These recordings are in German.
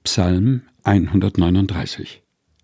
Psalm 139.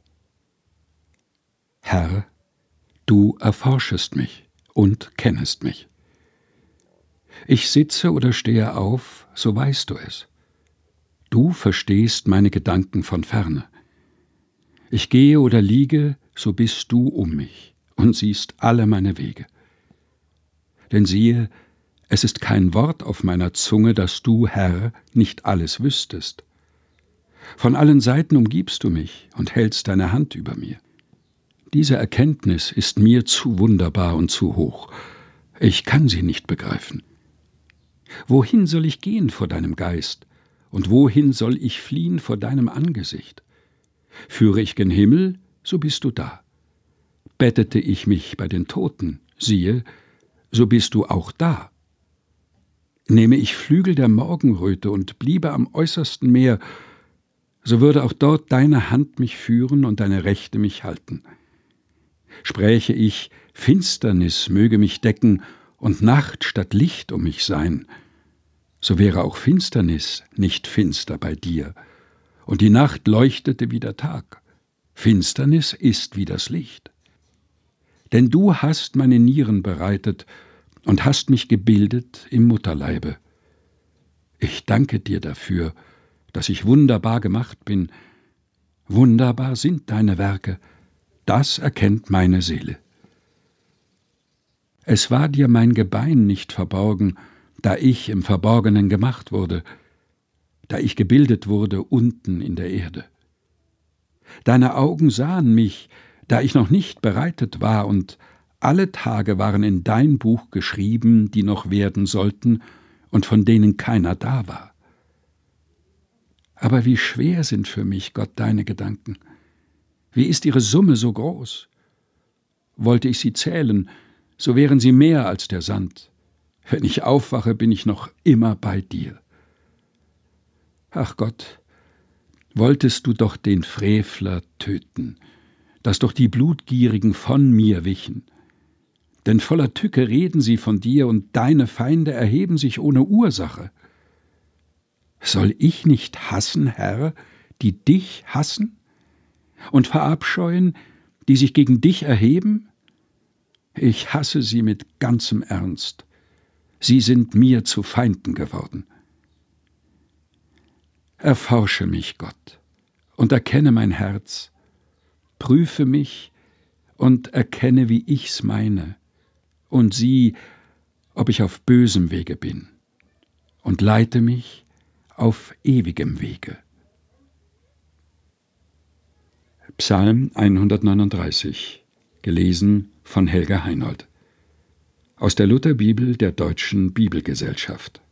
Herr, du erforschest mich und kennest mich. Ich sitze oder stehe auf, so weißt du es. Du verstehst meine Gedanken von ferne. Ich gehe oder liege, so bist du um mich und siehst alle meine Wege. Denn siehe, es ist kein Wort auf meiner Zunge, dass du, Herr, nicht alles wüsstest. Von allen Seiten umgibst du mich und hältst deine Hand über mir. Diese Erkenntnis ist mir zu wunderbar und zu hoch. Ich kann sie nicht begreifen. Wohin soll ich gehen vor deinem Geist? Und wohin soll ich fliehen vor deinem Angesicht? Führe ich gen Himmel, so bist du da. Bettete ich mich bei den Toten, siehe, so bist du auch da. Nehme ich Flügel der Morgenröte und bliebe am äußersten Meer, so würde auch dort deine Hand mich führen und deine Rechte mich halten. Spräche ich, Finsternis möge mich decken und Nacht statt Licht um mich sein, so wäre auch Finsternis nicht finster bei dir, und die Nacht leuchtete wie der Tag. Finsternis ist wie das Licht. Denn du hast meine Nieren bereitet und hast mich gebildet im Mutterleibe. Ich danke dir dafür, dass ich wunderbar gemacht bin. Wunderbar sind deine Werke, das erkennt meine Seele. Es war dir mein Gebein nicht verborgen, da ich im Verborgenen gemacht wurde, da ich gebildet wurde unten in der Erde. Deine Augen sahen mich, da ich noch nicht bereitet war, und alle Tage waren in dein Buch geschrieben, die noch werden sollten und von denen keiner da war. Aber wie schwer sind für mich, Gott, deine Gedanken. Wie ist ihre Summe so groß? Wollte ich sie zählen, so wären sie mehr als der Sand. Wenn ich aufwache, bin ich noch immer bei dir. Ach Gott, wolltest du doch den Frevler töten, dass doch die Blutgierigen von mir wichen. Denn voller Tücke reden sie von dir, und deine Feinde erheben sich ohne Ursache. Soll ich nicht hassen, Herr, die dich hassen? Und verabscheuen, die sich gegen dich erheben? Ich hasse sie mit ganzem Ernst. Sie sind mir zu Feinden geworden. Erforsche mich, Gott, und erkenne mein Herz. Prüfe mich und erkenne, wie ich's meine, und sieh, ob ich auf bösem Wege bin, und leite mich auf ewigem Wege. Psalm 139, gelesen von Helga Heinold. Aus der Lutherbibel der Deutschen Bibelgesellschaft.